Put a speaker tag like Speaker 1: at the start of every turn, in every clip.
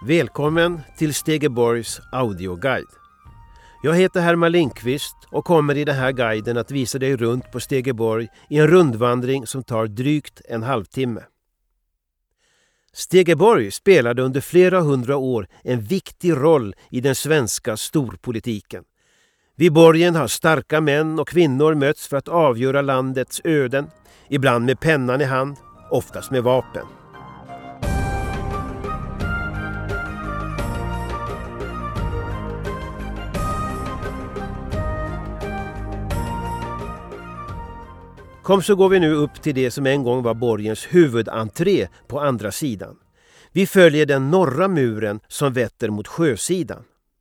Speaker 1: Välkommen till Stegeborgs audioguide. Jag heter Herman Lindqvist och kommer i den här guiden att visa dig runt på Stegeborg i en rundvandring som tar drygt en halvtimme. Stegeborg spelade under flera hundra år en viktig roll i den svenska storpolitiken. Vid borgen har starka män och kvinnor mötts för att avgöra landets öden, ibland med pennan i hand, oftast med vapen. Kom så går vi nu upp till det som en gång var borgens huvudentré på andra sidan. Vi följer den norra muren som vetter mot sjösidan.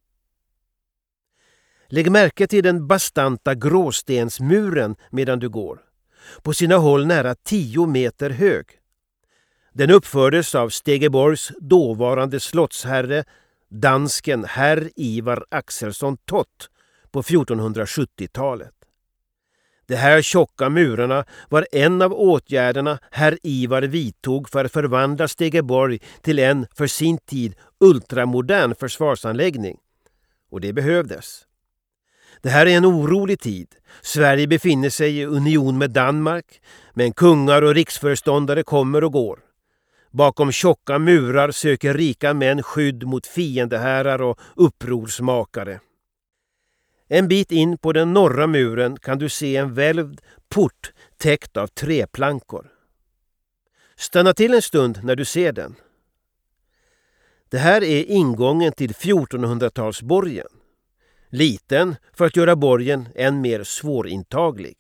Speaker 1: Lägg märke till den bastanta gråstensmuren medan du går. På sina håll nära 10 meter hög. Den uppfördes av Stegeborgs dåvarande slottsherre, dansken herr Ivar Axelsson Tott på 1470-talet. De här tjocka murarna var en av åtgärderna herr Ivar vidtog för att förvandla Stegeborg till en för sin tid ultramodern försvarsanläggning. Och det behövdes. Det här är en orolig tid. Sverige befinner sig i union med Danmark, men kungar och riksföreståndare kommer och går. Bakom tjocka murar söker rika män skydd mot fiendehärar och upprorsmakare. En bit in på den norra muren kan du se en välvd port täckt av träplankor. Stanna till en stund när du ser den. Det här är ingången till 1400-talsborgen. Liten för att göra borgen än mer svårintaglig.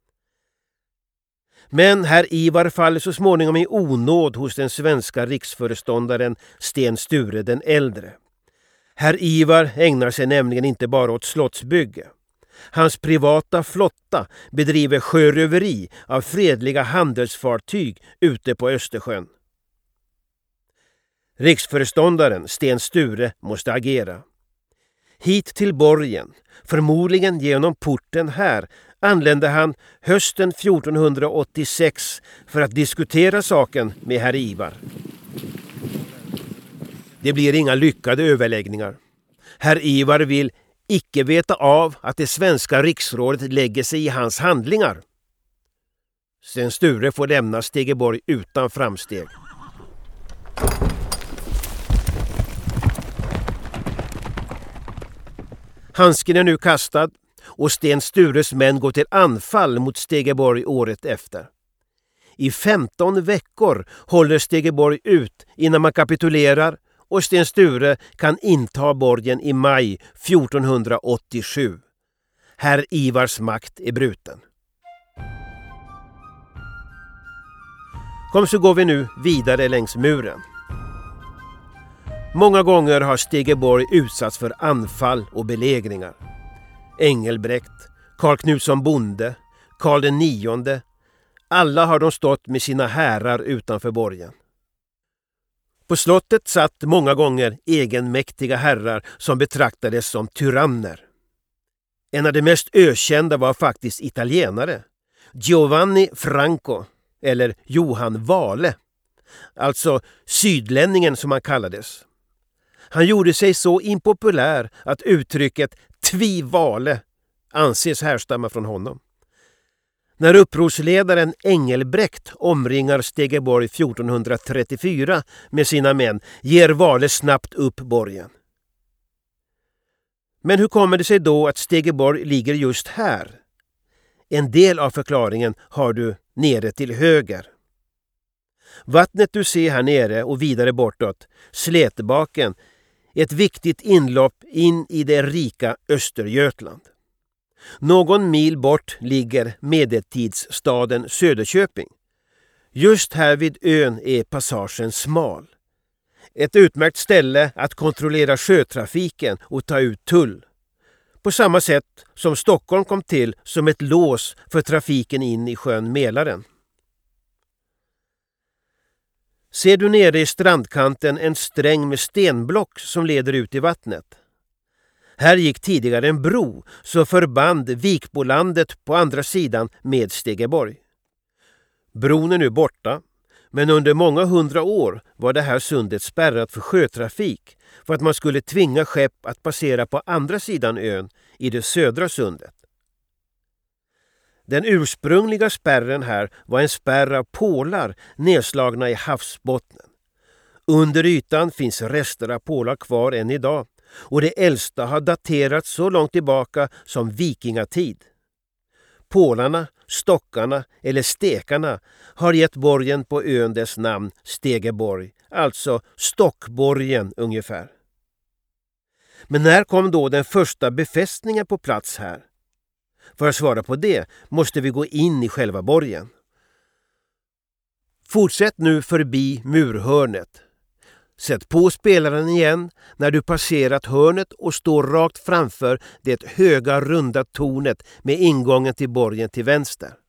Speaker 1: Men herr Ivar faller så småningom i onåd hos den svenska riksföreståndaren Sten Sture den äldre. Herr Ivar ägnar sig nämligen inte bara åt slottsbygge. Hans privata flotta bedriver sjöröveri av fredliga handelsfartyg ute på Östersjön. Riksföreståndaren Sten Sture måste agera. Hit till borgen, förmodligen genom porten här, anlände han hösten 1486 för att diskutera saken med herr Ivar. Det blir inga lyckade överläggningar. Herr Ivar vill icke veta av att det svenska riksrådet lägger sig i hans handlingar. Sten Sture får lämna Stegeborg utan framsteg. Handsken är nu kastad och Sten Stures män går till anfall mot Stegeborg året efter. I 15 veckor håller Stegeborg ut innan man kapitulerar och Sten Sture kan inta borgen i maj 1487. Herr Ivars makt är bruten. Kom så går vi nu vidare längs muren. Många gånger har Stegeborg utsatts för anfall och belägringar. Engelbrekt, Karl Knutsson Bonde, Karl den 9:e. Alla har de stått med sina härar utanför borgen. På slottet satt många gånger egenmäktiga herrar som betraktades som tyranner. En av de mest ökända var faktiskt italienare. Giovanni Franco, eller Johan Vale. Alltså sydlänningen som han kallades. Han gjorde sig så impopulär att uttrycket Tvi Vale anses härstamma från honom. När upprorsledaren Engelbrekt omringar Stegeborg 1434 med sina män ger Vale snabbt upp borgen. Men hur kommer det sig då att Stegeborg ligger just här? En del av förklaringen har du nere till höger. Vattnet du ser här nere och vidare bortåt, Slätbaken, är ett viktigt inlopp in i det rika Östergötland. Någon mil bort ligger medeltidsstaden Söderköping. Just här vid ön är passagen smal. Ett utmärkt ställe att kontrollera sjötrafiken och ta ut tull. På samma sätt som Stockholm kom till som ett lås för trafiken in i sjön Mälaren. Ser du nere i strandkanten en sträng med stenblock som leder ut i vattnet? Här gick tidigare en bro som förband Vikbolandet på andra sidan med Stegeborg. Bron är nu borta, Men under många hundra år var det här sundet spärrat för sjötrafik för att man skulle tvinga skepp att passera på andra sidan ön i det södra sundet. Den ursprungliga spärren här var en spärr av pålar nedslagna i havsbottnen. Under ytan finns rester av pålar kvar än idag, och det äldsta har daterats så långt tillbaka som vikingatid. Pålarna, stockarna eller stekarna har gett borgen på ön dess namn Stegeborg, alltså stockborgen ungefär. Men när kom då den första befästningen på plats här? För att svara på det måste vi gå in i själva borgen. Fortsätt nu förbi murhörnet. Sätt på spelaren igen när du passerat hörnet och står rakt framför det höga runda tornet med ingången till borgen till vänster.